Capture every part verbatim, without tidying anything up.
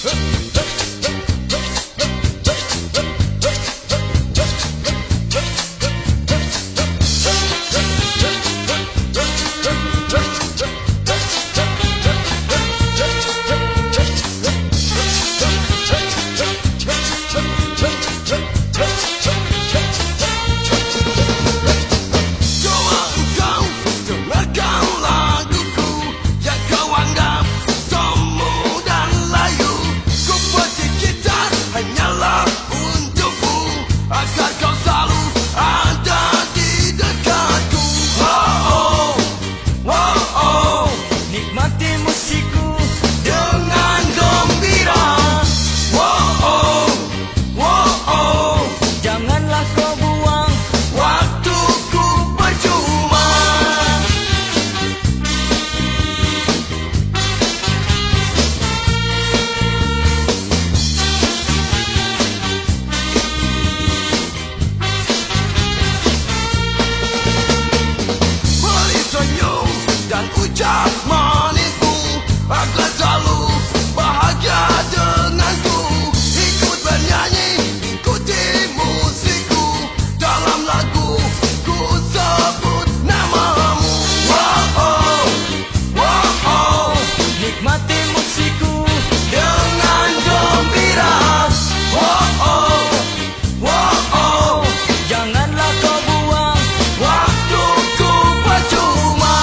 Dan ucap manismu agar selalu bahagia denganku. Ikut bernyanyi, ikuti musikku. Dalam lagu ku sebut namamu. Wow oh, wow oh, nikmati musikku dengan gembira. Wow oh, wow oh, janganlah kau buang waktuku percuma.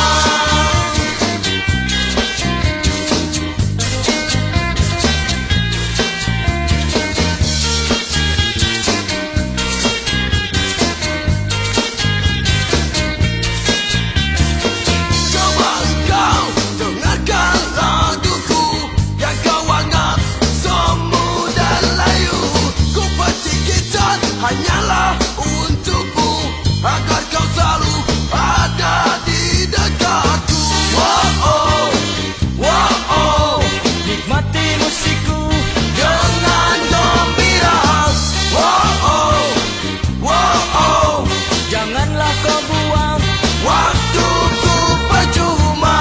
Hanyalah untukmu, agar kau selalu ada di dekatku. Wow oh, wow oh, nikmati musikku dengan gembira. Wow oh, wow oh, janganlah kau buang waktuku percuma.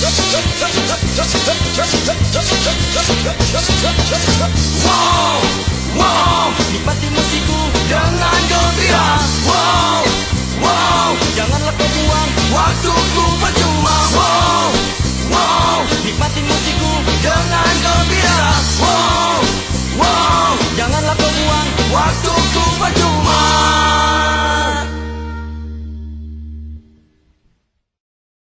Wow!